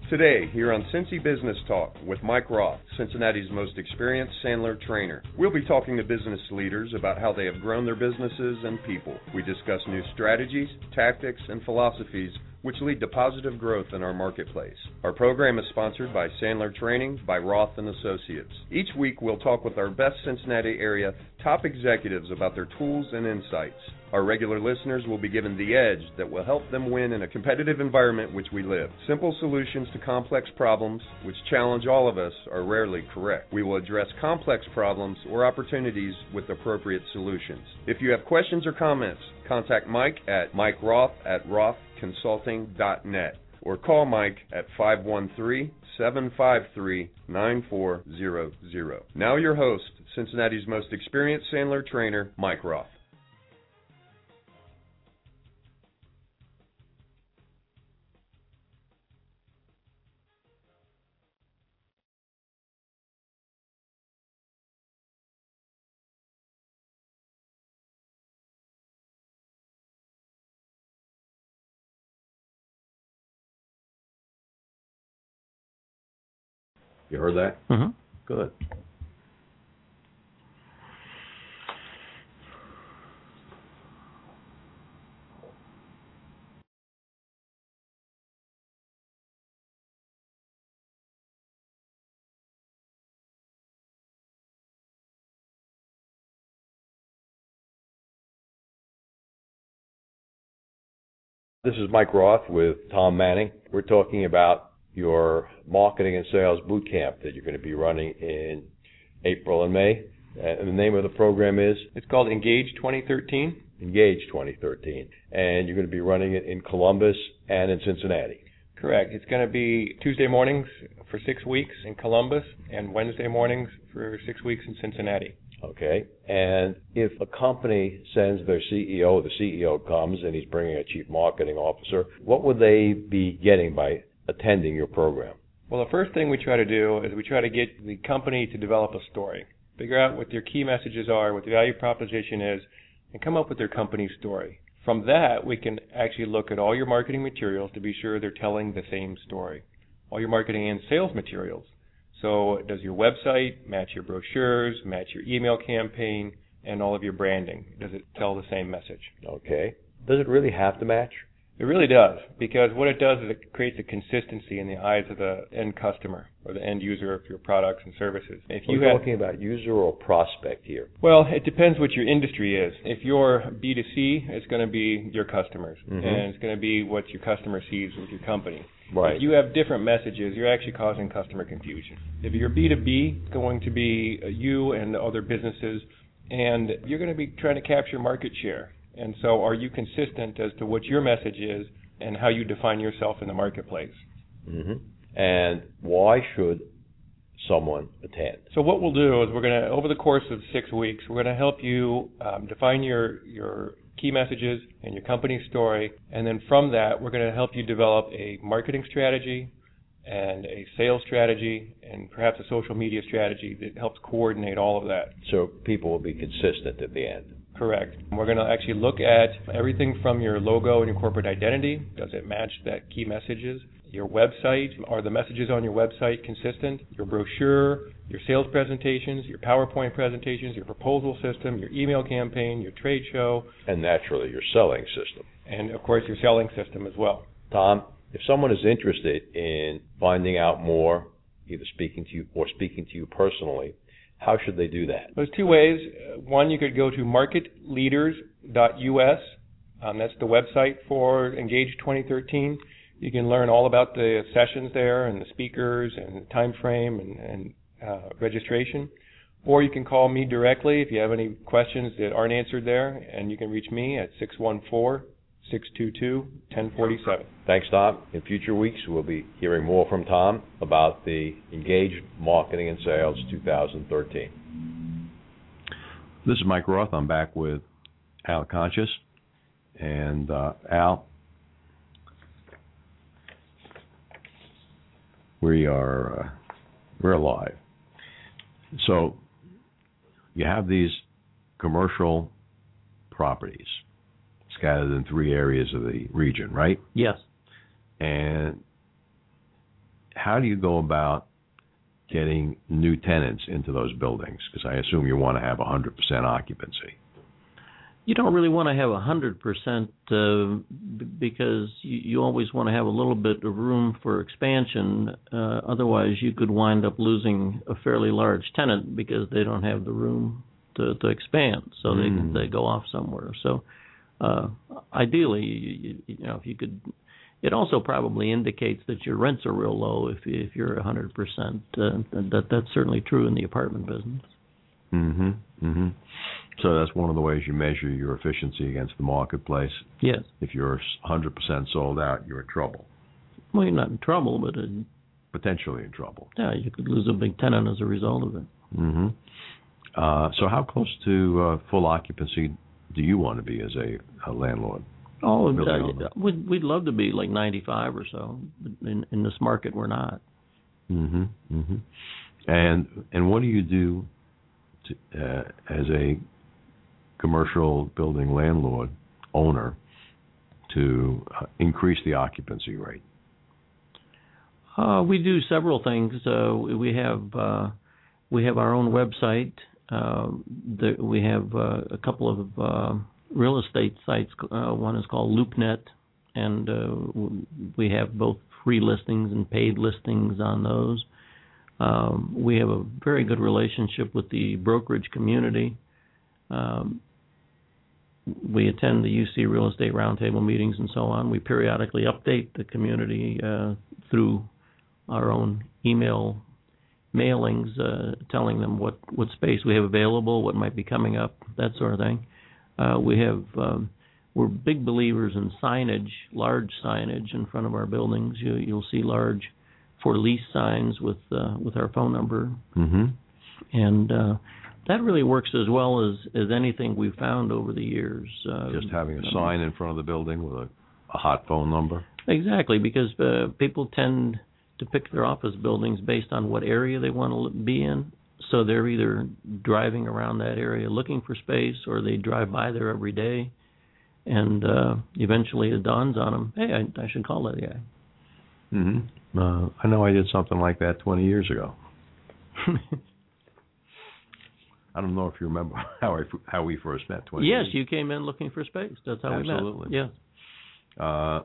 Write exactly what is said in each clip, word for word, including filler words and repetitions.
Today, here on Cincy Business Talk with Mike Roth, Cincinnati's most experienced Sandler trainer. We'll be talking to business leaders about how they have grown their businesses and people. We discuss new strategies, tactics, and philosophies which lead to positive growth in our marketplace. Our program is sponsored by Sandler Training by Roth and Associates. Each week, we'll talk with our best Cincinnati area top executives about their tools and insights. Our regular listeners will be given the edge that will help them win in a competitive environment which we live. Simple solutions to complex problems, which challenge all of us, are rarely correct. We will address complex problems or opportunities with appropriate solutions. If you have questions or comments, contact Mike at Mike Roth at roth consulting dot net or call Mike at five one three, seven five three, nine four zero zero. Now your host, Cincinnati's most experienced Sandler trainer, Mike Roth. You heard that? Mm-hmm. Good. This is Mike Roth with Tom Manning. We're talking about your marketing and sales boot camp that you're going to be running in April and May. And the name of the program is? It's called Engage twenty thirteen. Engage twenty thirteen. And you're going to be running it in Columbus and in Cincinnati. Correct. It's going to be Tuesday mornings for six weeks in Columbus and Wednesday mornings for six weeks in Cincinnati. Okay. And if a company sends their C E O, the C E O comes and he's bringing a chief marketing officer, what would they be getting by attending your program? Well, the first thing we try to do is we try to get the company to develop a story. Figure out what their key messages are, what the value proposition is, and come up with their company story. From that, we can actually look at all your marketing materials to be sure they're telling the same story. All your marketing and sales materials. So does your website match your brochures, match your email campaign, and all of your branding? Does it tell the same message? Okay. Does it really have to match? It really does, because what it does is it creates a consistency in the eyes of the end customer or the end user of your products and services. If you We're have, talking about user or prospect here. Well, it depends what your industry is. If you're B two C, it's going to be your customers, Mm-hmm. and it's going to be what your customer sees with your company. Right. If you have different messages, you're actually causing customer confusion. If you're B two B, it's going to be you and other businesses, and you're going to be trying to capture market share. And so are you consistent as to what your message is and how you define yourself in the marketplace? Mm-hmm. And why should someone attend? So what we'll do is we're going to, over the course of six weeks, we're going to help you um, define your, your key messages and your company story. And then from that, we're going to help you develop a marketing strategy and a sales strategy and perhaps a social media strategy that helps coordinate all of that. So people will be consistent at the end. Correct. We're going to actually look at everything from your logo and your corporate identity. Does it match that key messages? Your website, are the messages on your website consistent? Your brochure, your sales presentations, your PowerPoint presentations, your proposal system, your email campaign, your trade show. And naturally, your selling system. And, of course, your selling system as well. Tom, if someone is interested in finding out more, either speaking to you or speaking to you personally, how should they do that? There's two ways. One, you could go to market leaders dot U S. Um, that's the website for Engage twenty thirteen. You can learn all about the sessions there and the speakers and the time frame and, and uh, registration. Or you can call me directly if you have any questions that aren't answered there, and you can reach me at six one four, six two two, one zero four seven. Thanks, Tom. In future weeks, we'll be hearing more from Tom about the Engage Marketing and Sales two thousand thirteen. This is Mike Roth. I'm back with Al Conscious. And uh, Al, we are uh, we're live. So you have these commercial properties scattered in three areas of the region, right? Yes. And how do you go about getting new tenants into those buildings? Because I assume you want to have one hundred percent occupancy. You don't really want to have one hundred percent uh, b- because you, you always want to have a little bit of room for expansion. Uh, otherwise, you could wind up losing a fairly large tenant because they don't have the room to, to expand, so mm. they they go off somewhere. So, uh, ideally, you, you, you know, if you could, it also probably indicates that your rents are real low if you, if you're one hundred percent. Uh, that that's certainly true in the apartment business. Mm-hmm. Mm-hmm. So that's one of the ways you measure your efficiency against the marketplace. Yes. If you're one hundred percent sold out, you're in trouble. Well, you're not in trouble, but... It, potentially in trouble. Yeah, you could lose a big tenant as a result of it. Mm-hmm. Uh, so how close to uh, full occupancy do you want to be as a, a landlord? Oh, uh, we'd, we'd love to be like ninety-five or so. But in, in this market, we're not. Mm-hmm. Mm-hmm. And, and what do you do to, uh, as a commercial building landlord owner to uh, increase the occupancy rate? Uh, we do several things. Uh, we have uh, we have our own website. Uh, the, we have uh, a couple of uh, real estate sites. Uh, one is called LoopNet, and uh, we have both free listings and paid listings on those. Um, we have a very good relationship with the brokerage community. Um, we attend the U C Real Estate Roundtable meetings and so on. We periodically update the community uh, through our own email mailings, uh, telling them what, what space we have available, what might be coming up, that sort of thing. Uh, we have um, we're big believers in signage, large signage in front of our buildings. You, you'll see large for lease signs with uh, with our phone number, mm-hmm. and uh, that really works as well as, as anything we've found over the years. Uh, Just having a sign in front of the building with a, a hot phone number? Exactly, because uh, people tend to pick their office buildings based on what area they want to be in. So they're either driving around that area looking for space, or they drive by there every day, and uh, eventually it dawns on them, hey, I, I should call that guy. Mm-hmm. Uh, I know I did something like that twenty years ago. I don't know if you remember how I, how we first met. twenty Yes, years. You came in looking for space. That's how Absolutely. we met. Yeah. Uh,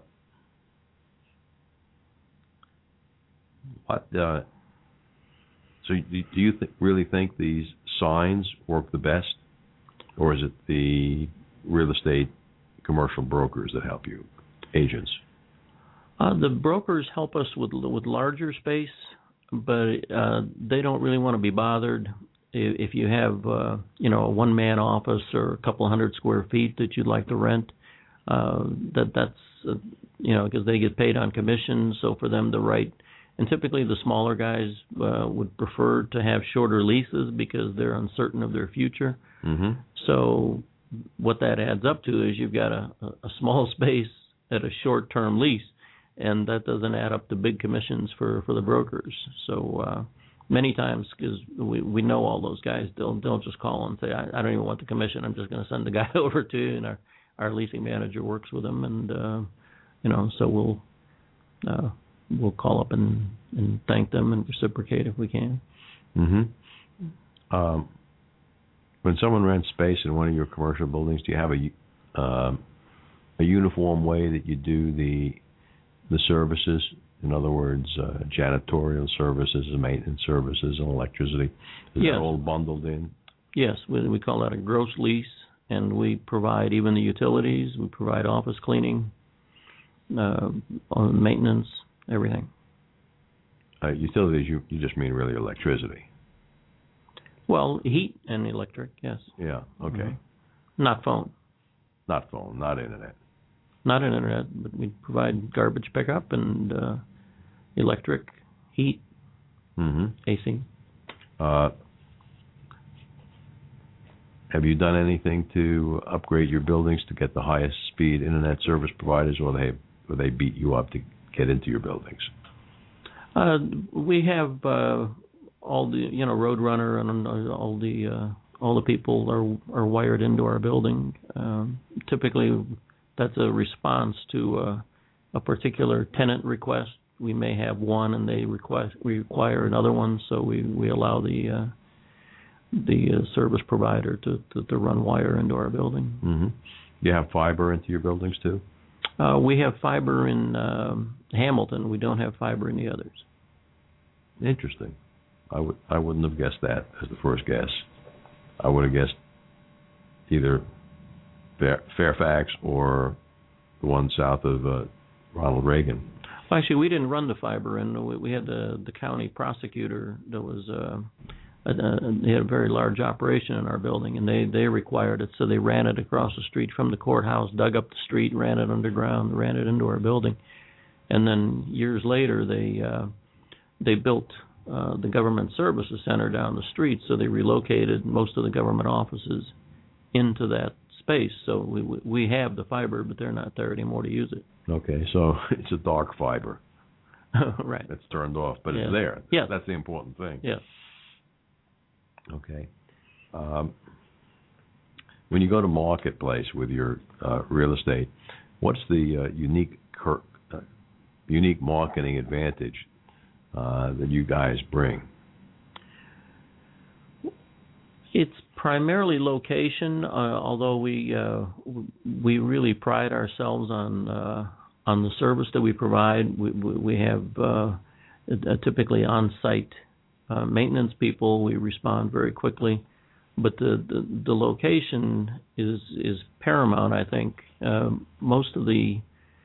what? Uh, so, do you th- really think these signs work the best, or is it the real estate commercial brokers that help you, agents? Uh, the brokers help us with with larger space, but uh, they don't really want to be bothered. If you have, uh, you know, a one-man office or a couple hundred square feet that you'd like to rent, uh, that that's, uh, you know, because they get paid on commission, so for them to write, and typically the smaller guys uh, would prefer to have shorter leases because they're uncertain of their future. Mm-hmm. So what that adds up to is you've got a, a small space at a short-term lease, and that doesn't add up to big commissions for, for the brokers. So uh, many times, because we we know all those guys, they'll they'll just call and say, I, I don't even want the commission. I'm just going to send the guy over to you, and our, our leasing manager works with them, and uh, you know, so we'll uh, we'll call up and, and thank them and reciprocate if we can. Mm-hmm. Um, when someone rents space in one of your commercial buildings, do you have a uh, a uniform way that you do the the services? In other words, uh, janitorial services, maintenance services, and electricity. Is yes. that all bundled in? Yes, we, we call that a gross lease, and we provide even the utilities. We provide office cleaning, uh, maintenance, everything. Uh, utilities, you, you just mean really electricity? Well, heat and electric, yes. Yeah, okay. Mm-hmm. Not phone. Not phone, not internet. Not internet, but we provide garbage pickup and uh, electric, heat, mm-hmm. A C. Uh, have you done anything to upgrade your buildings to get the highest speed internet service providers, or they or they beat you up to get into your buildings? Uh, we have uh, all the you know Roadrunner and all the uh, all the people are are wired into our building. Um, typically. That's a response to uh, a particular tenant request. we may have one and they request we require another one, so we, we allow the uh, the uh, service provider to, to, to run wire into our building. Mm-hmm. Do you have fiber into your buildings too? Uh, we have fiber in um, Hamilton. We don't have fiber in the others. Interesting. I would I wouldn't have guessed that as the first guess. I would have guessed either Fairfax or the one south of uh, Ronald Reagan. Well, actually, we didn't run the fiber in. We, we had the the county prosecutor that was uh, a, a, they had a very large operation in our building, and they, they required it, so they ran it across the street from the courthouse, dug up the street, ran it underground, ran it into our building, and then years later they uh, they built uh, the government services center down the street, so they relocated most of the government offices into that space. So we we have the fiber, but they're not there anymore to use it. Okay, so it's a dark fiber. Right. It's turned off, but yeah. it's there. Yeah. That's the important thing. Yeah. Okay. Um, when you go to marketplace with your uh, real estate, what's the uh, unique cur- uh, unique marketing advantage uh, that you guys bring? It's primarily location, uh, although we uh, we really pride ourselves on uh, on the service that we provide. We, we have uh, typically on-site uh, maintenance people. We respond very quickly, but the, the, the location is is paramount. I think uh, most of the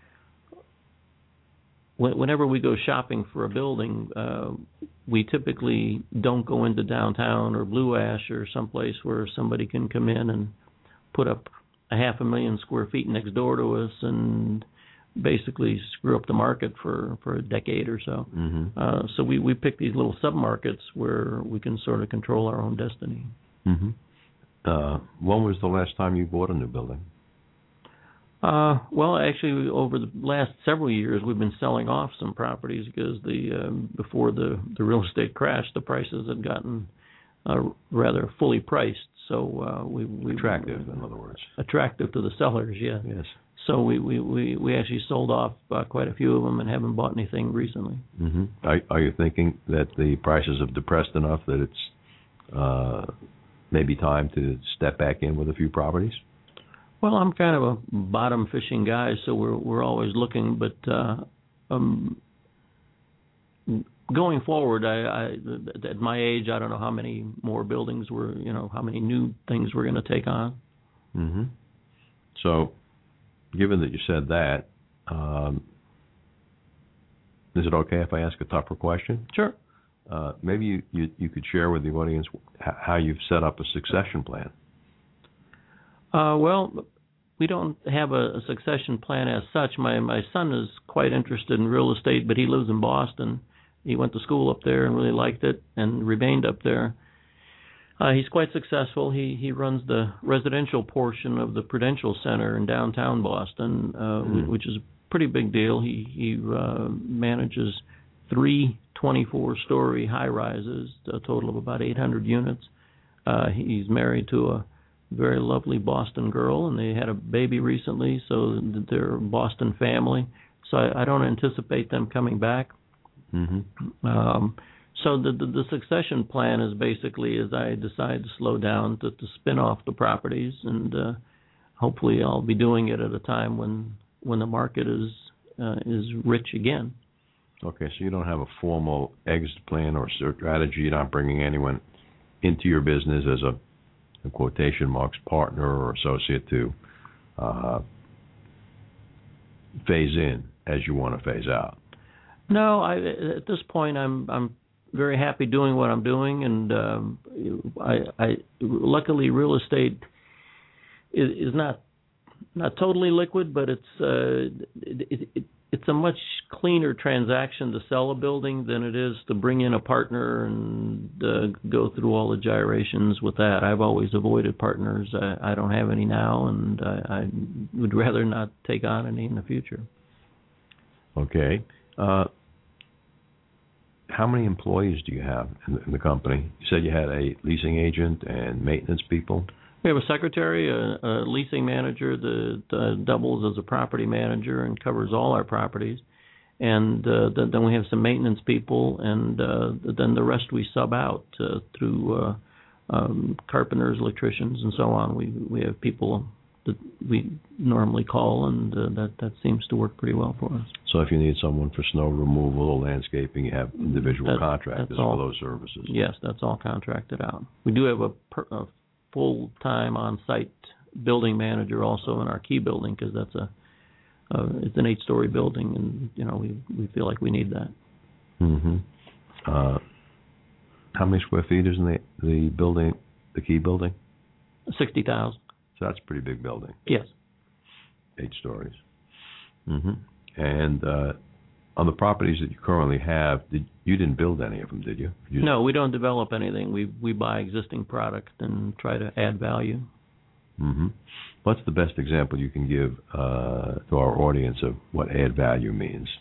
whenever we go shopping for a building, uh, we typically don't go into downtown or Blue Ash or someplace where somebody can come in and put up a half a million square feet next door to us and basically screw up the market for, for a decade or so. Mm-hmm. Uh, so we, we pick these little sub-markets where we can sort of control our own destiny. Mm-hmm. Uh, when was the last time you bought a new building? Uh, well, actually, over the last several years, we've been selling off some properties because the um, before the, the real estate crash, the prices had gotten uh, rather fully priced. So uh, we, we attractive, in other words, attractive to the sellers. Yeah. Yes. So we, we, we, we actually sold off uh, quite a few of them and haven't bought anything recently. Mm-hmm. Are, are you thinking that the prices have depressed enough that it's uh, maybe time to step back in with a few properties? Well, I'm kind of a bottom fishing guy, so we're we're always looking. But uh, um, going forward, I, I at my age, I don't know how many more buildings we're, you know, how many new things we're going to take on. Mm-hmm. So, given that you said that, um, is it okay if I ask a tougher question? Sure. Uh, maybe you, you you could share with the audience how you've set up a succession plan. Uh, well, we don't have a, a succession plan as such. My my son is quite interested in real estate, but he lives in Boston. He went to school up there and really liked it and remained up there. Uh, he's quite successful. He he runs the residential portion of the Prudential Center in downtown Boston, uh, mm. which is a pretty big deal. He he uh, manages three twenty-four story high-rises, a total of about eight hundred units. Uh, he's married to a very lovely Boston girl, and they had a baby recently, so they're a Boston family. So I, I don't anticipate them coming back. Mm-hmm. Um, so the, the the succession plan is basically, as I decide to slow down, to, to spin off the properties, and uh, hopefully I'll be doing it at a time when when the market is uh, is rich again. Okay, so you don't have a formal exit plan or strategy. You're not bringing anyone into your business as a in quotation marks, partner or associate to uh, phase in as you want to phase out? No, I, at this point, I'm I'm very happy doing what I'm doing, and um, I, I luckily real estate is, is not not totally liquid, but it's uh, it, it, it's a much cleaner transaction to sell a building than it is to bring in a partner and uh, go through all the gyrations with that. I've always avoided partners. I, I don't have any now, and I, I would rather not take on any in the future. Okay. Uh, how many employees do you have in the, in the company? You said you had a leasing agent and maintenance people. We have a secretary, a, a leasing manager that uh, doubles as a property manager and covers all our properties. and uh, th- then we have some maintenance people, and uh, then the rest we sub out uh, through uh, um, carpenters, electricians, and so on. We we have people that we normally call, and uh, that that seems to work pretty well for us. So if you need someone for snow removal or landscaping, you have individual that, contractors all, for those services. Yes, that's all contracted out. We do have a, per, a full-time on-site building manager also in our key building, because that's a uh, it's an eight-story building, and you know we we feel like we need that. Mm-hmm. Uh, how many square feet is in the the building, the key building? Sixty thousand. So that's a pretty big building. Yes. Eight stories. Mm-hmm. And uh, on the properties that you currently have, did you didn't build any of them, did you? you no, we don't develop anything. We we buy existing product and try to add value. Mm-hmm. What's the best example you can give uh, to our audience of what add value means?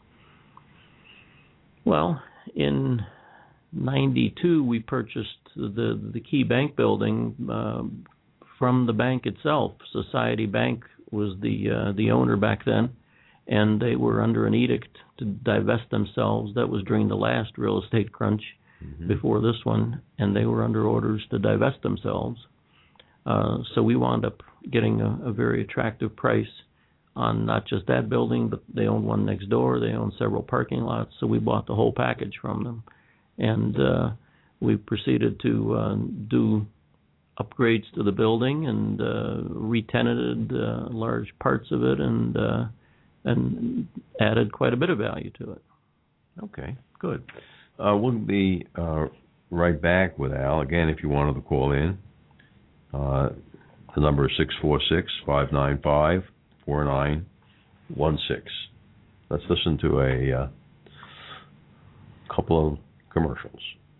Well, in ninety-two, we purchased the the Key Bank building uh, from the bank itself. Society Bank was the uh, the owner back then, and they were under an edict to divest themselves. That was during the last real estate crunch mm-hmm. before this one, and they were under orders to divest themselves. Uh, so we wound up getting a, a very attractive price on not just that building, but they owned one next door. They owned several parking lots, so we bought the whole package from them. And uh, we proceeded to uh, do upgrades to the building and uh, re-tenanted uh, large parts of it, and uh, and added quite a bit of value to it. Okay, good. Uh, we'll be uh, right back with Al. Again, if you wanted to call in, uh, the number is six four six, five nine five, four nine one six. Let's listen to a uh, couple of commercials.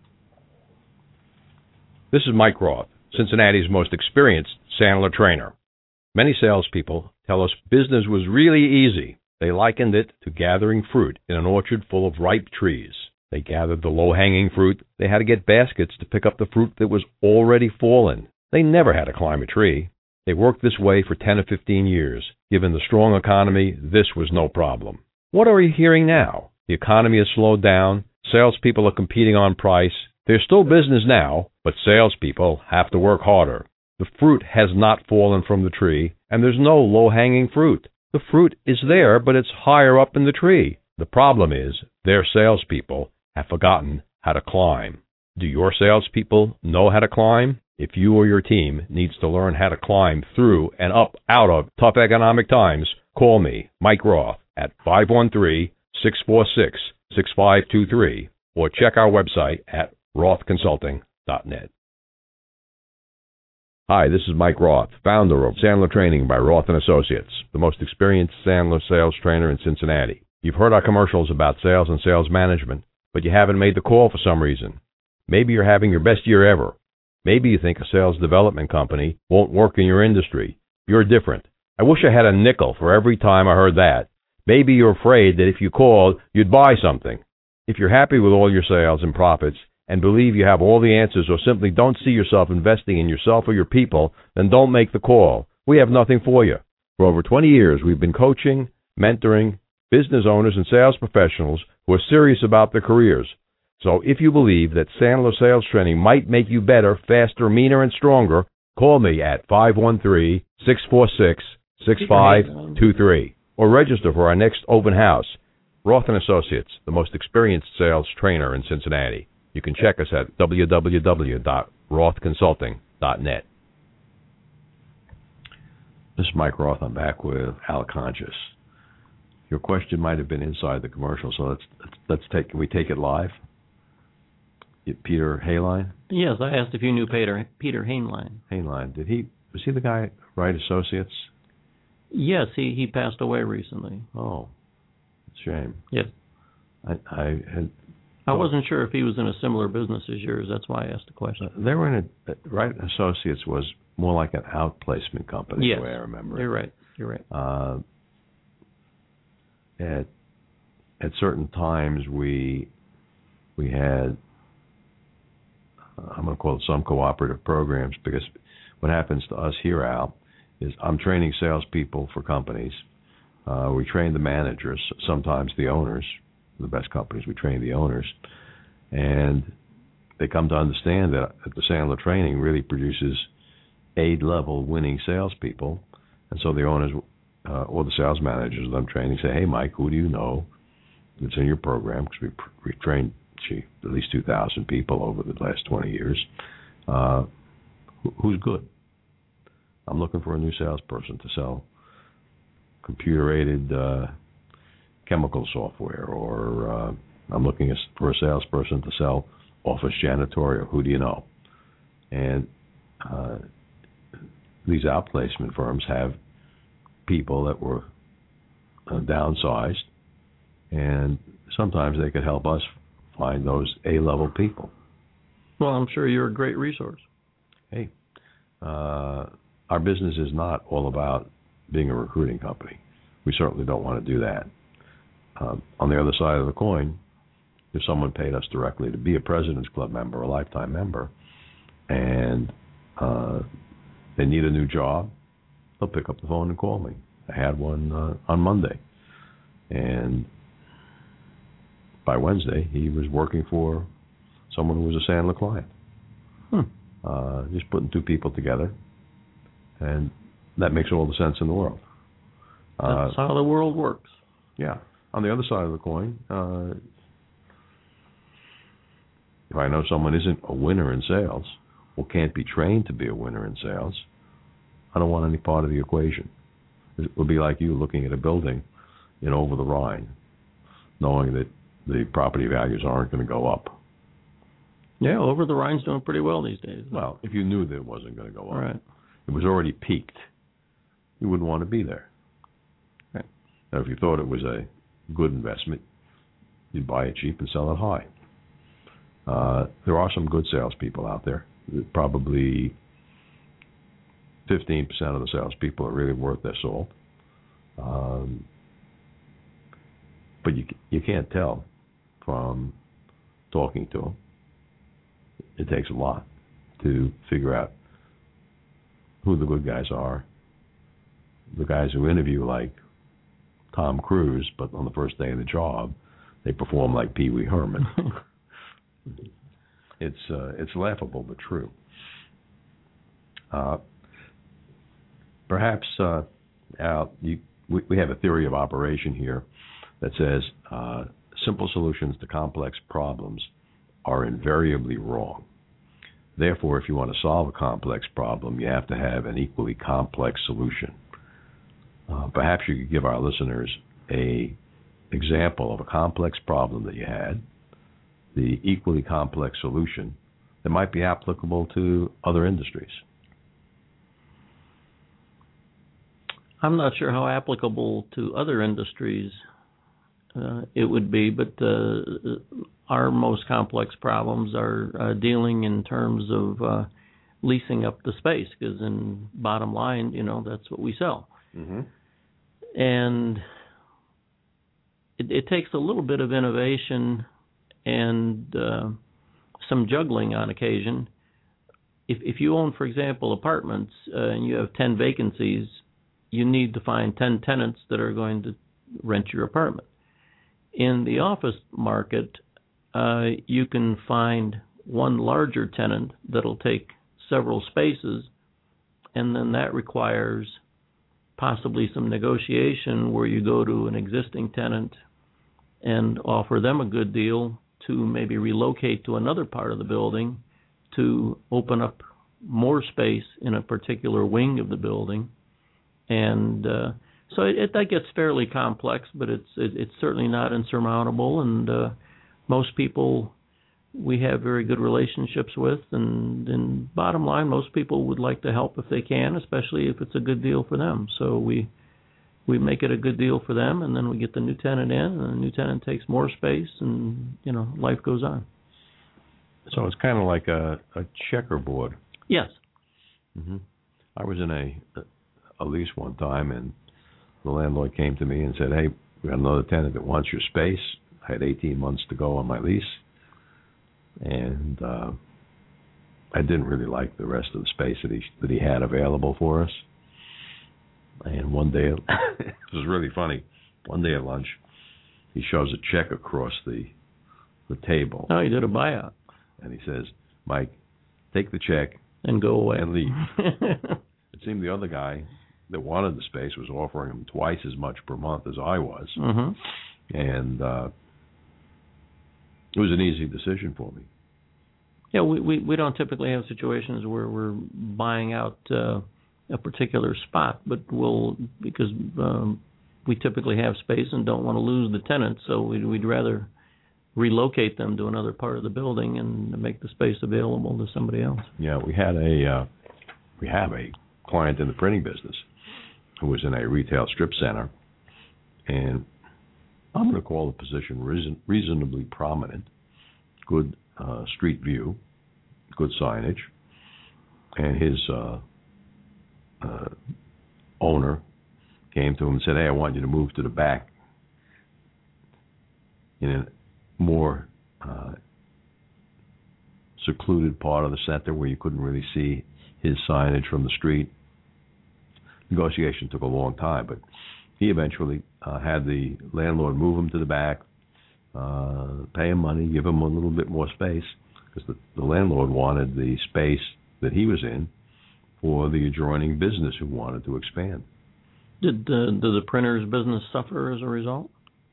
This is Mike Roth, Cincinnati's most experienced Sandler trainer. Many salespeople tell us business was really easy. They likened it to gathering fruit in an orchard full of ripe trees. They gathered the low-hanging fruit. They had to get baskets to pick up the fruit that was already fallen. They never had to climb a tree. They worked this way for ten or fifteen years. Given the strong economy, this was no problem. What are we hearing now? The economy has slowed down. Salespeople are competing on price. There's still business now, but salespeople have to work harder. The fruit has not fallen from the tree, and there's no low-hanging fruit. The fruit is there, but it's higher up in the tree. The problem is their salespeople have forgotten how to climb. Do your salespeople know how to climb? If you or your team needs to learn how to climb through and up out of tough economic times, call me, Mike Roth, at five one three, six four six, six five two three, or check our website at roth consulting dot net. Hi, this is Mike Roth, founder of Sandler Training by Roth and Associates, the most experienced Sandler sales trainer in Cincinnati. You've heard our commercials about sales and sales management, but you haven't made the call for some reason. Maybe you're having your best year ever. Maybe you think a sales development company won't work in your industry. You're different. I wish I had a nickel for every time I heard that. Maybe you're afraid that if you called, you'd buy something. If you're happy with all your sales and profits and believe you have all the answers, or simply don't see yourself investing in yourself or your people, then don't make the call. We have nothing for you. For over twenty years, we've been coaching, mentoring business owners and sales professionals who are serious about their careers. So if you believe that Sandler Sales Training might make you better, faster, meaner, and stronger, call me at five one three, six four six, six five two three or register for our next open house. Roth and Associates, the most experienced sales trainer in Cincinnati. You can check us at w w w dot roth consulting dot net. This is Mike Roth. I'm back with Al Conscious. Your question might have been inside the commercial, so let's let's take. Can we take it live? Peter Hainline? Yes, I asked if you knew Peter Peter Hainline. Hainline. Did he was he the guy at Wright Associates? Yes, he, he passed away recently. Oh, it's a shame. Yes. I I had. I wasn't sure if he was in a similar business as yours. That's why I asked the question. Uh, they were in a Wright Associates was more like an outplacement company. Yes, the way I remember. You're right. You're right. Uh, at at certain times we we had. I'm going to call it some cooperative programs, because what happens to us here, Al, is I'm training salespeople for companies. Uh, we train the managers, sometimes the owners, the best companies, we train the owners, and they come to understand that, that the Sandler training really produces A-level winning salespeople, and so the owners uh, or the sales managers of them training say, hey, Mike, who do you know that's in your program? Because we've, we've trained gee, at least two thousand people over the last twenty years. Uh, who, who's good? I'm looking for a new salesperson to sell computer-aided uh, chemical software, or uh, I'm looking for a salesperson to sell office janitorial. Who do you know? And uh, these outplacement firms have people that were uh, downsized, and sometimes they could help us find those A-level people. Well, I'm sure you're a great resource. Hey, uh, our business is not all about being a recruiting company. We certainly don't want to do that. Uh, on the other side of the coin, if someone paid us directly to be a President's Club member, a lifetime member, and uh, they need a new job, they'll pick up the phone and call me. I had one uh, on Monday, and by Wednesday, he was working for someone who was a Sandler client. Hmm. Uh, just putting two people together, and that makes all the sense in the world. Uh, That's how the world works. Yeah. On the other side of the coin, uh, if I know someone isn't a winner in sales, or can't be trained to be a winner in sales, I don't want any part of the equation. It would be like you looking at a building in Over the Rhine, knowing that the property values aren't going to go up. Yeah, Over the Rhine's doing pretty well these days. Well, if you knew that it wasn't going to go up, right. It was already peaked, you wouldn't want to be there. Right. Now, if you thought it was a good investment, you'd buy it cheap and sell it high. Uh, there are some good salespeople out there. Probably fifteen percent of the salespeople are really worth their salt. Um, but you you can't tell from talking to them. It takes a lot to figure out who the good guys are. The guys who interview like Tom Cruise, but on the first day of the job, they perform like Pee Wee Herman. It's uh, it's laughable but true. Uh, perhaps uh, Al, you, we, we have a theory of operation here that says uh, simple solutions to complex problems are invariably wrong. Therefore, if you want to solve a complex problem, you have to have an equally complex solution. Uh, perhaps you could give our listeners a example of a complex problem that you had, the equally complex solution that might be applicable to other industries. I'm not sure how applicable to other industries uh, it would be, but uh, our most complex problems are uh, dealing in terms of uh, leasing up the space, because in bottom line, you know, that's what we sell. Mm-hmm. And it, it takes a little bit of innovation and uh, some juggling on occasion. If if you own, for example, apartments uh, and you have ten vacancies, you need to find ten tenants that are going to rent your apartment. In the office market, uh, you can find one larger tenant that'll take several spaces, and then that requires possibly some negotiation where you go to an existing tenant and offer them a good deal to maybe relocate to another part of the building to open up more space in a particular wing of the building. And uh, so it, it, that gets fairly complex, but it's it, it's certainly not insurmountable. And uh, most people we have very good relationships with, and, and bottom line, most people would like to help if they can, especially if it's a good deal for them. So we we make it a good deal for them, and then we get the new tenant in, and the new tenant takes more space, and you know, life goes on. So it's kind of like a, a checkerboard. Yes. Mm-hmm. I was in a a lease one time, and the landlord came to me and said, "Hey, we got another tenant that wants your space." I had eighteen months to go on my lease, and uh, I didn't really like the rest of the space that he that he had available for us. And one day, it was really funny. One day at lunch, he shows a check across the the table. Oh, he did a buyout. And he says, Mike, take the check and go away and leave. It seemed the other guy that wanted the space was offering him twice as much per month as I was. Mm-hmm. And uh, it was an easy decision for me. Yeah, we, we, we don't typically have situations where we're buying out uh, a particular spot, but we'll, because um, we typically have space and don't want to lose the tenants, so we'd, we'd rather relocate them to another part of the building and make the space available to somebody else. Yeah, we had a uh, we have a client in the printing business who was in a retail strip center, and I'm going to call the position reason, reasonably prominent, good uh, street view, good signage, and his uh, uh, owner came to him and said, hey, I want you to move to the back in a more uh, secluded part of the center where you couldn't really see his signage from the street. Negotiation took a long time, but he eventually uh, had the landlord move him to the back, uh, pay him money, give him a little bit more space, because the, the landlord wanted the space that he was in for the adjoining business who wanted to expand. Did uh, did the printer's business suffer as a result?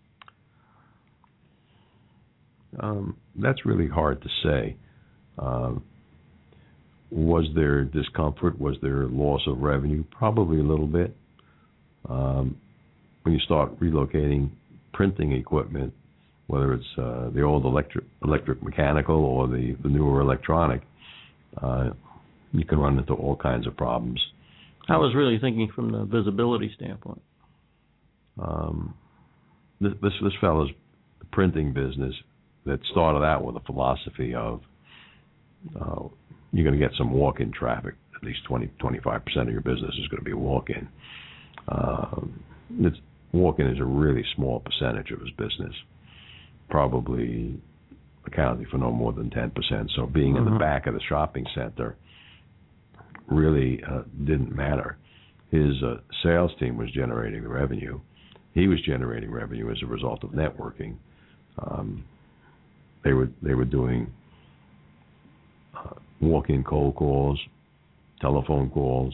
Um, that's really hard to say. Um, was there discomfort? Was there loss of revenue? Probably a little bit. Um, when you start relocating printing equipment, whether it's uh, the old electric, electric mechanical or the, the newer electronic, uh, you can run into all kinds of problems. I was really thinking from the visibility standpoint. Um, this, this this fellow's printing business that started out with a philosophy of uh, you're going to get some walk-in traffic. At least twenty, twenty-five percent of your business is going to be walk-in. Uh, it's, walk-in is a really small percentage of his business, probably accounting for no more than ten percent. So being mm-hmm. in the back of the shopping center really uh, didn't matter. His uh, sales team was generating the revenue. He was generating revenue as a result of networking. Um, they were they were doing uh, walk-in cold calls, telephone calls,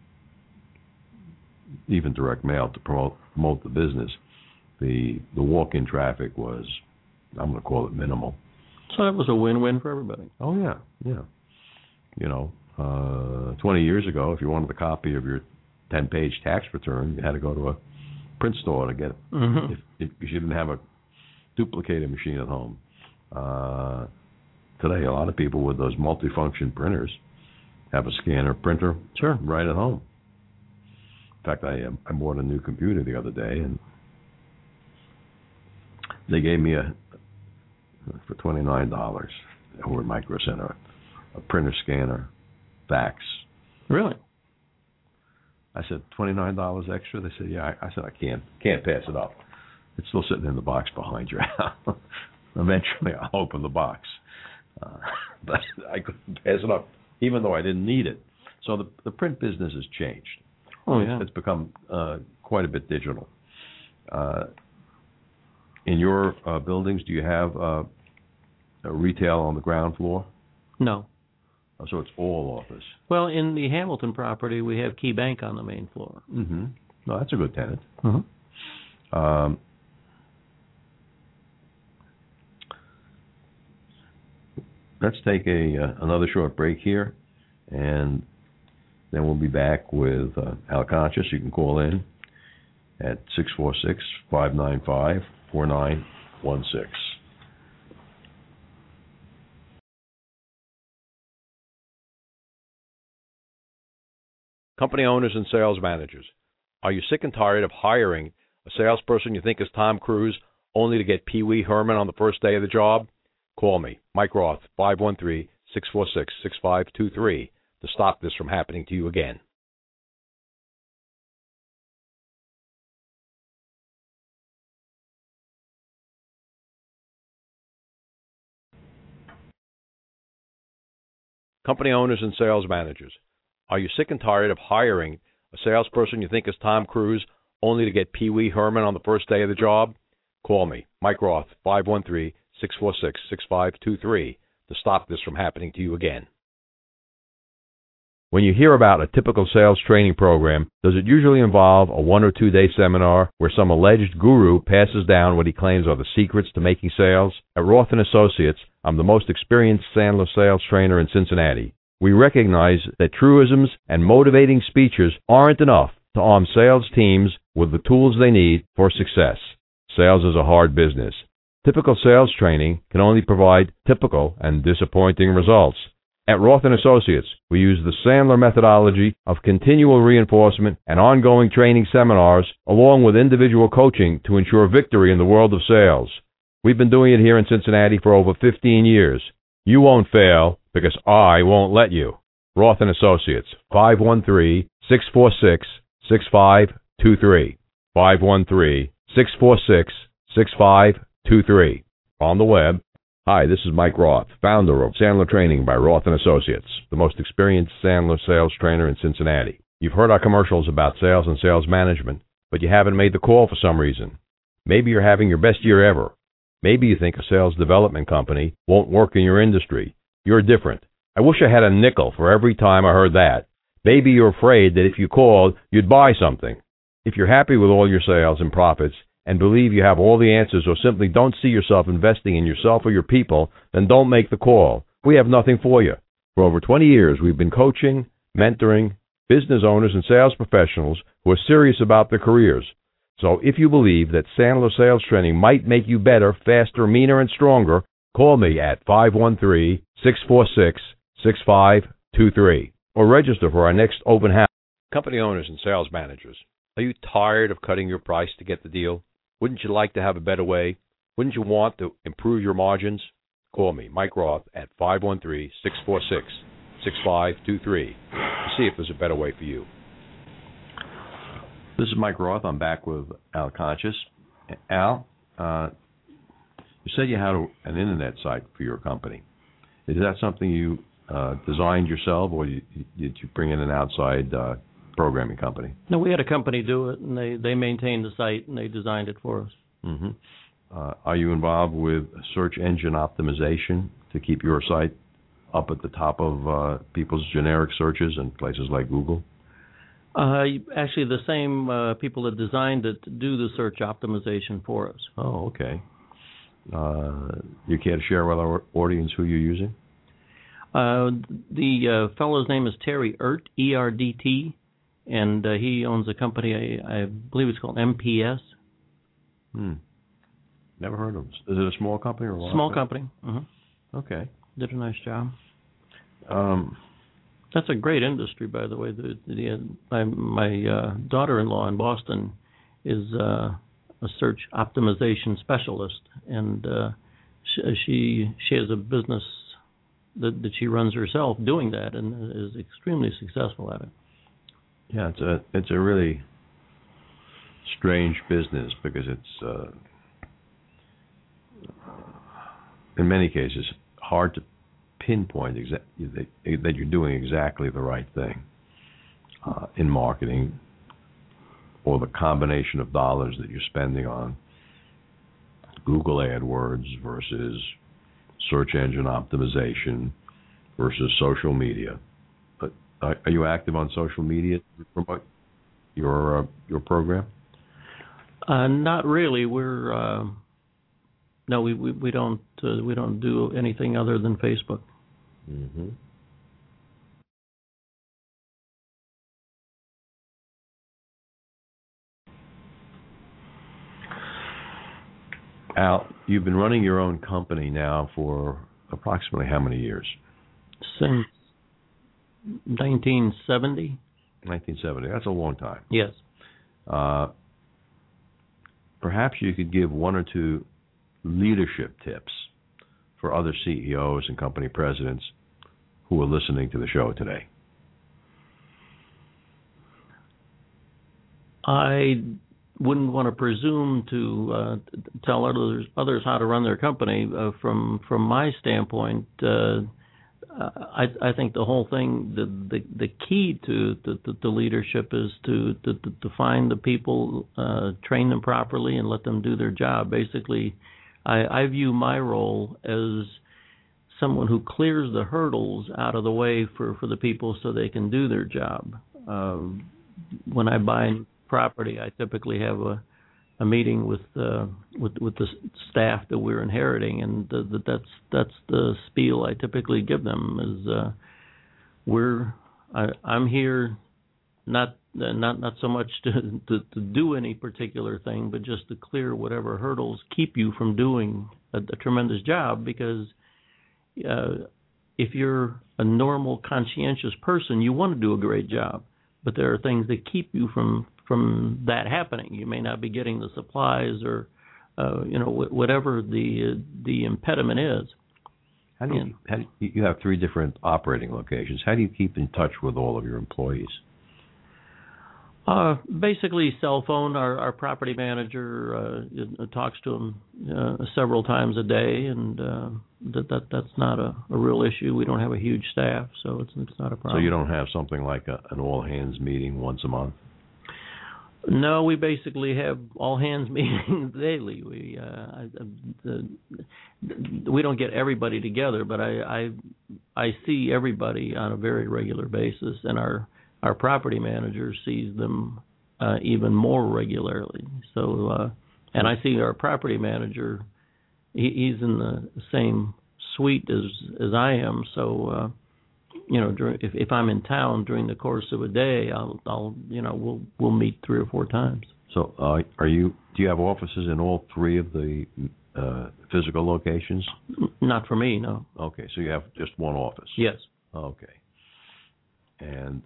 even direct mail to promote promote the business. The the walk-in traffic was, I'm going to call it minimal. So that was a win-win for everybody. Oh yeah, yeah. You know, uh, twenty years ago, if you wanted a copy of your ten-page tax return, you had to go to a print store to get it. Mm-hmm. If, if you didn't have a duplicator machine at home. Uh, today, a lot of people with those multifunction printers have a scanner printer sure. right at home. In fact, I um, I bought a new computer the other day, and they gave me a for twenty-nine dollars over at Micro Center a printer scanner fax. Really? I said twenty-nine dollars extra. They said, yeah. I, I said I can't can't pass it up. It's still sitting in the box behind your house. Eventually, I'll open the box, uh, but I couldn't pass it up, even though I didn't need it. So the the print business has changed. Oh yeah, it's become uh, quite a bit digital. Uh, in your uh, buildings, do you have uh, a retail on the ground floor? No. Oh, so it's all office. Well, in the Hamilton property, we have Key Bank on the main floor. Mm-hmm. No, that's a good tenant. Mm-hmm. Um, let's take a uh, another short break here, and then we'll be back with uh, Al Conscious. You can call in at six four six, five nine five, four nine one six. Company owners and sales managers, are you sick and tired of hiring a salesperson you think is Tom Cruise only to get Pee Wee Herman on the first day of the job? Call me, Mike Roth, five one three, six four six, six five two three, to stop this from happening to you again. Company owners and sales managers, are you sick and tired of hiring a salesperson you think is Tom Cruise only to get Pee Wee Herman on the first day of the job? Call me, Mike Roth, five one three, six four six, six five two three, to stop this from happening to you again. When you hear about a typical sales training program, does it usually involve a one or two day seminar where some alleged guru passes down what he claims are the secrets to making sales? At Roth and Associates, I'm the most experienced Sandler sales trainer in Cincinnati. We recognize that truisms and motivating speeches aren't enough to arm sales teams with the tools they need for success. Sales is a hard business. Typical sales training can only provide typical and disappointing results. At Roth and Associates, we use the Sandler methodology of continual reinforcement and ongoing training seminars, along with individual coaching to ensure victory in the world of sales. We've been doing it here in Cincinnati for over fifteen years. You won't fail because I won't let you. Roth and Associates, five one three, six four six, six five two three. five one three, six four six, six five two three. On the web. Hi, this is Mike Roth, founder of Sandler Training by Roth and Associates, the most experienced Sandler sales trainer in Cincinnati. You've heard our commercials about sales and sales management, but you haven't made the call for some reason. Maybe you're having your best year ever. Maybe you think a sales development company won't work in your industry. You're different. I wish I had a nickel for every time I heard that. Maybe you're afraid that if you called, you'd buy something. If you're happy with all your sales and profits, and believe you have all the answers, or simply don't see yourself investing in yourself or your people, then don't make the call. We have nothing for you. For over twenty years, we've been coaching, mentoring business owners and sales professionals who are serious about their careers. So if you believe that Sandler sales training might make you better, faster, meaner, and stronger, call me at five one three, six four six, six five two three or register for our next open house. Company owners and sales managers, are you tired of cutting your price to get the deal? Wouldn't you like to have a better way? Wouldn't you want to improve your margins? Call me, Mike Roth, at five one three, six four six, six five two three to see if there's a better way for you. This is Mike Roth. I'm back with Al Conscious. Al, uh, you said you had a, an internet site for your company. Is that something you uh, designed yourself, or you, did you bring in an outside uh programming company? No, we had a company do it, and they, they maintained the site, and they designed it for us. Mm-hmm. Uh, are you involved with search engine optimization to keep your site up at the top of uh, people's generic searches in places like Google? Uh, actually, the same uh, people that designed it do the search optimization for us. Oh, okay. Uh, you care to share with our audience who you're using? Uh, the uh, fellow's name is Terry Ert, E R D T. And uh, he owns a company, I, I believe it's called M P S. Hmm. Never heard of it. Is it a small company or a small company? Mm-hmm. Okay. Did a nice job. Um, That's a great industry, by the way. The, the, uh, my my uh, daughter-in-law in Boston is uh, a search optimization specialist, and uh, she she has a business that, that she runs herself doing that, and is extremely successful at it. Yeah, it's a it's a really strange business because it's uh, in many cases hard to pinpoint exa- that, that you're doing exactly the right thing uh, in marketing, or the combination of dollars that you're spending on Google AdWords versus search engine optimization versus social media. Are you active on social media to promote your uh, your program? Uh, not really. We're uh, no, we we, we don't uh, we don't do anything other than Facebook. Mm-hmm. Al, you've been running your own company now for approximately how many years? Since nineteen seventy. nineteen seventy. That's a long time. Yes. Uh, perhaps you could give one or two leadership tips for other C E Os and company presidents who are listening to the show today. I wouldn't want to presume to uh, tell others others how to run their company. Uh, from from my standpoint, uh, I, I think the whole thing, the the, the key to the, the, the leadership is to, to to find the people, uh, train them properly, and let them do their job. Basically, I, I view my role as someone who clears the hurdles out of the way for, for the people so they can do their job. Uh, when I buy property, I typically have a a meeting with uh, with with the staff that we're inheriting, and the, the, that's that's the spiel I typically give them is uh, we're I, I'm here not not not so much to, to to do any particular thing, but just to clear whatever hurdles keep you from doing a, a tremendous job. Because uh, if you're a normal, conscientious person, you want to do a great job, but there are things that keep you from from that happening. You may not be getting the supplies, or uh, you know, wh- whatever the uh, the impediment is. How do you, how do you you have three different operating locations? How do you keep in touch with all of your employees? Uh, basically, cell phone. Our, our property manager uh, talks to them uh, several times a day, and uh, that, that that's not a, a real issue. We don't have a huge staff, so it's it's not a problem. So you don't have something like a, an all hands meeting once a month? No, we basically have all hands meetings daily. We uh, I, the, we don't get everybody together, but I, I I see everybody on a very regular basis, and our our property manager sees them uh, even more regularly. So, uh, and I see our property manager; he, he's in the same suite as as I am. So. Uh, You know, during, if if I'm in town during the course of a day, I'll, I'll you know, we'll we'll meet three or four times. So, uh, are you? Do you have offices in all three of the uh, physical locations? Not for me, no. Okay, so you have just one office. Yes. Okay. And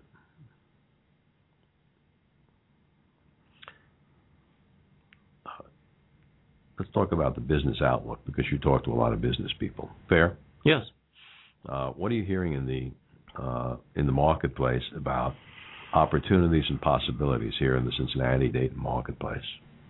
uh, let's talk about the business outlook, because you talk to a lot of business people. Fair? Yes. Uh, what are you hearing in the uh, in the marketplace about opportunities and possibilities here in the Cincinnati-Dayton marketplace?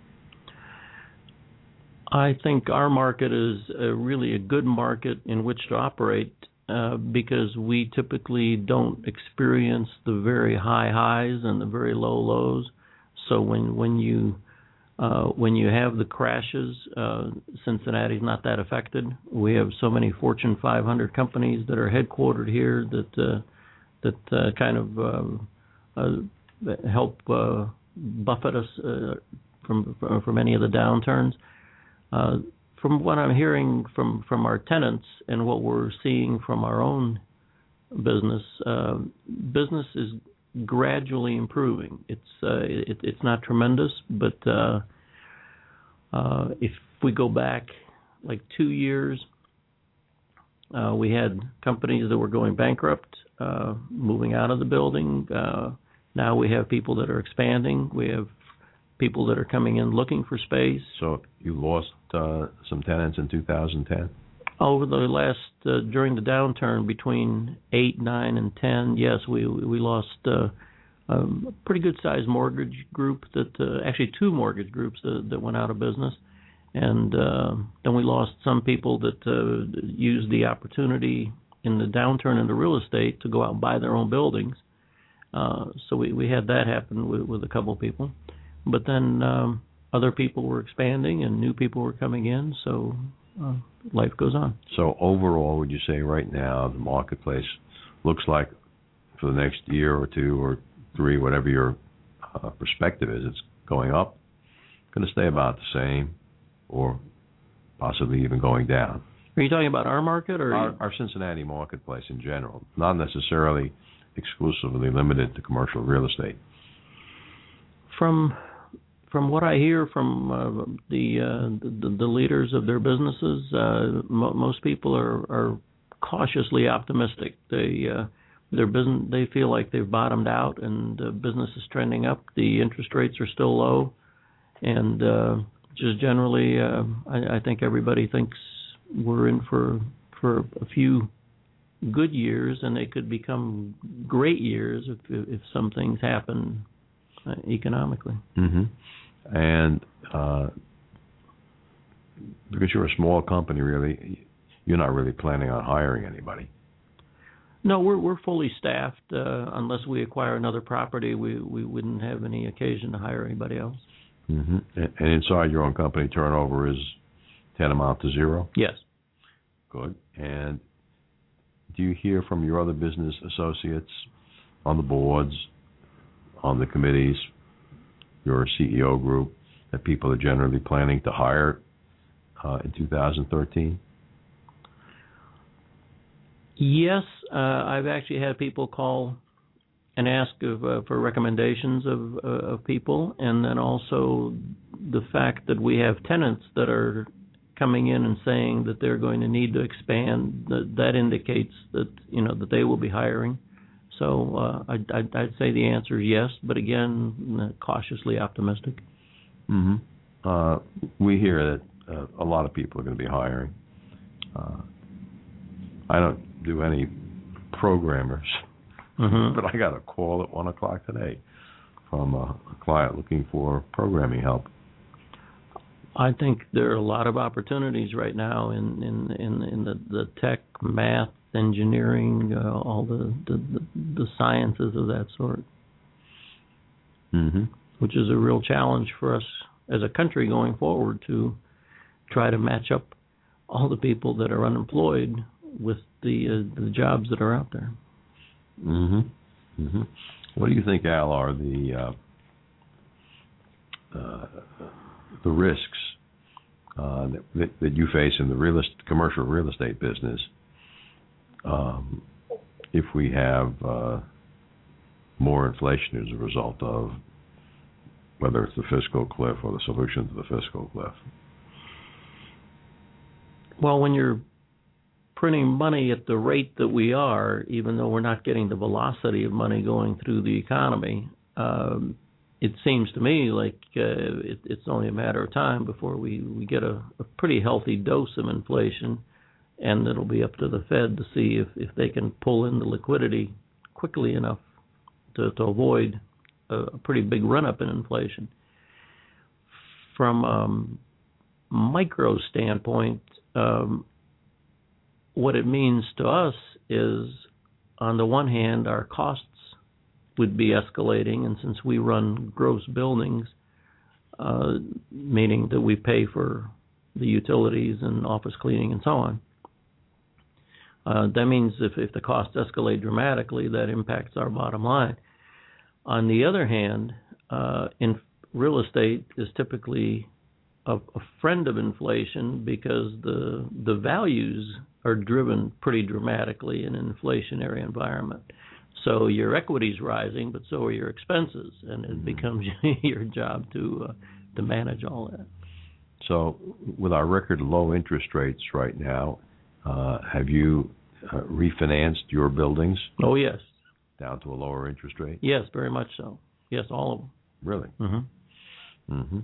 I think our market is a really a good market in which to operate uh, because we typically don't experience the very high highs and the very low lows. So when when you uh, when you have the crashes, uh, Cincinnati's not that affected. We have so many Fortune five hundred companies that are headquartered here that uh, that uh, kind of uh, uh, help uh, buffet us uh, from from any of the downturns. Uh, from what I'm hearing from, from our tenants and what we're seeing from our own business, uh, business is gradually improving. It's uh, it, it's not tremendous, but uh, uh, if we go back like two years, uh, we had companies that were going bankrupt, uh, moving out of the building. Uh, now we have people that are expanding. We have people that are coming in looking for space. So you lost uh, some tenants in two thousand ten? Over the last, uh, during the downturn between eight, nine, and ten, yes, we we lost uh, um, a pretty good-sized mortgage group, that uh, actually two mortgage groups that, that went out of business. And uh, then we lost some people that uh, used the opportunity in the downturn in the real estate to go out and buy their own buildings. Uh, so we, we had that happen with, with a couple of people. But then um, other people were expanding and new people were coming in, so uh, life goes on. So overall, would you say right now the marketplace looks like for the next year or two or three, whatever your uh, perspective is, it's going up, going to stay about the same, or possibly even going down? Are you talking about our market or our, our Cincinnati marketplace in general, not necessarily exclusively limited to commercial real estate? From From what I hear from uh, the, uh, the the leaders of their businesses, uh, mo- most people are, are cautiously optimistic. They uh, their business they feel like they've bottomed out and uh, business is trending up. The interest rates are still low, and uh, just generally, uh, I, I think everybody thinks we're in for for a few good years, and they could become great years if if some things happen uh, economically. Mm-hmm. And uh, because you're a small company, really, you're not really planning on hiring anybody. No, we're we're fully staffed. Uh, unless we acquire another property, we, we wouldn't have any occasion to hire anybody else. Mm-hmm. And, and inside your own company, turnover is tantamount to zero? Yes. Good. And do you hear from your other business associates on the boards, on the committees, your C E O group, that people are generally planning to hire uh, in two thousand thirteen? Yes, uh, I've actually had people call and ask of, uh, for recommendations of, uh, of people, and then also the fact that we have tenants that are coming in and saying that they're going to need to expand. That, that indicates that you know that they will be hiring. So uh, I'd, I'd, I'd say the answer is yes, but again, cautiously optimistic. Mm-hmm. Uh, we hear that uh, a lot of people are going to be hiring. Uh, I don't do any programmers, mm-hmm. but I got a call at one o'clock today from a, a client looking for programming help. I think there are a lot of opportunities right now in in in, in the, the tech, math, engineering, uh, all the, the the sciences of that sort, mm-hmm. which is a real challenge for us as a country going forward to try to match up all the people that are unemployed with the uh, the jobs that are out there. Mm-hmm. Mm-hmm. What do you think, Al, are the uh, uh, the risks uh, that, that you face in the real est- commercial real estate business um, if we have uh, more inflation as a result of whether it's the fiscal cliff or the solution to the fiscal cliff? Well, when you're printing money at the rate that we are, even though we're not getting the velocity of money going through the economy, um, it seems to me like uh, it, it's only a matter of time before we, we get a, a pretty healthy dose of inflation, and it'll be up to the Fed to see if, if they can pull in the liquidity quickly enough to, to avoid a, a pretty big run-up in inflation. From a um, micro standpoint, um, what it means to us is, on the one hand, our costs would be escalating, and since we run gross buildings, uh, meaning that we pay for the utilities and office cleaning and so on, uh, that means if, if the costs escalate dramatically, that impacts our bottom line. On the other hand, uh, in real estate is typically a, a friend of inflation because the the values are driven pretty dramatically in an inflationary environment. So your equity's rising, but so are your expenses, and it becomes your job to uh, to manage all that. So with our record low interest rates right now, uh, have you uh, refinanced your buildings? Oh, yes. Down to a lower interest rate? Yes, very much so. Yes, all of them. Really? Mm-hmm. Mm-hmm.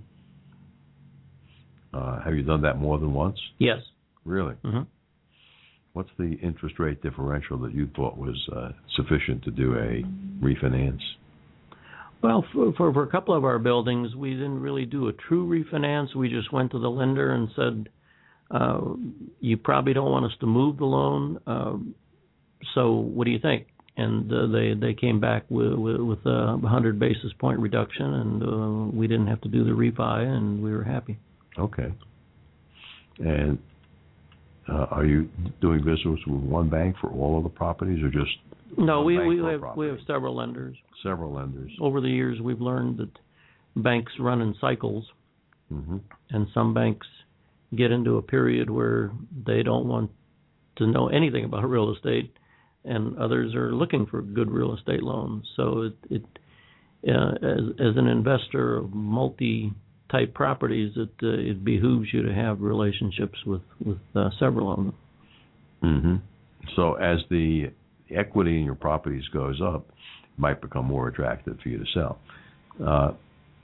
Uh, have you done that more than once? Yes. Really? Mm-hmm. What's the interest rate differential that you thought was uh, sufficient to do a refinance? Well, for, for for a couple of our buildings, we didn't really do a true refinance. We just went to the lender and said, uh, you probably don't want us to move the loan, uh, so what do you think? And uh, they, they came back with, with, with a one hundred basis point reduction, and uh, we didn't have to do the refi, and we were happy. Okay. And uh, are you doing business with one bank for all of the properties, or just no? We we have property? we have several lenders. Several lenders. Over the years, we've learned that banks run in cycles, mm-hmm. and some banks get into a period where they don't want to know anything about real estate, and others are looking for good real estate loans. So it, it uh, as as an investor of multi-type properties, it uh, it behooves you to have relationships with with uh, several of them. Mm-hmm. So as the equity in your properties goes up, it might become more attractive for you to sell. Uh,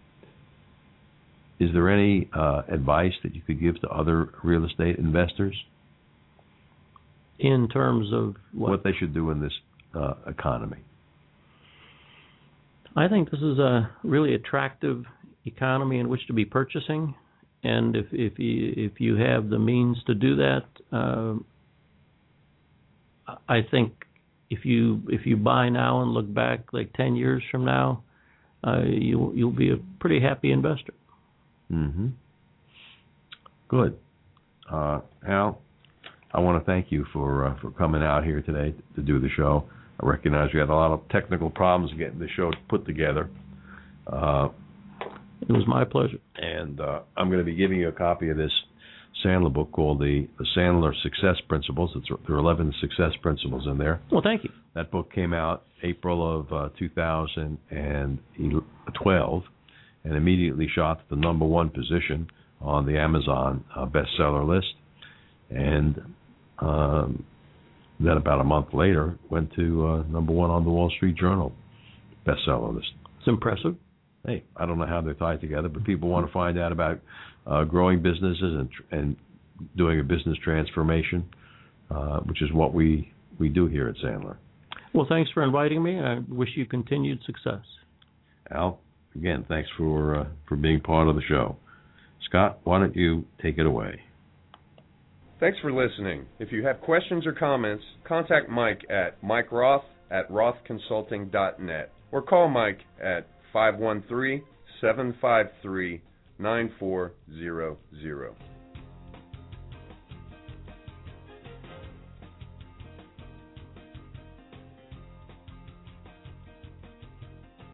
is there any uh, advice that you could give to other real estate investors? In terms of what? What they should do in this uh, economy? I think this is a really attractive economy in which to be purchasing, and if if you if you have the means to do that, uh, I think if you if you buy now and look back like ten years from now, uh, you you'll be a pretty happy investor. Mm-hmm. Good. Uh, Al, I want to thank you for uh, for coming out here today to do the show. I recognize we had a lot of technical problems getting the show put together. Uh, it was my pleasure. And uh, I'm going to be giving you a copy of this Sandler book called the, the Sandler Success Principles. It's, there are eleven success principles in there. Well, thank you. That book came out April of uh, two thousand twelve and immediately shot to the number one position on the Amazon uh, bestseller list. And um, then about a month later went to uh, number one on the Wall Street Journal bestseller list. It's impressive. Hey, I don't know how they're tied together, but people want to find out about uh, growing businesses and and doing a business transformation, uh, which is what we, we do here at Sandler. Well, thanks for inviting me. I wish you continued success. Al, again, thanks for uh, for being part of the show. Scott, why don't you take it away? Thanks for listening. If you have questions or comments, contact Mike at Mike Roth at roth consulting dot net or call Mike at five one three, seven five three, nine four zero zero.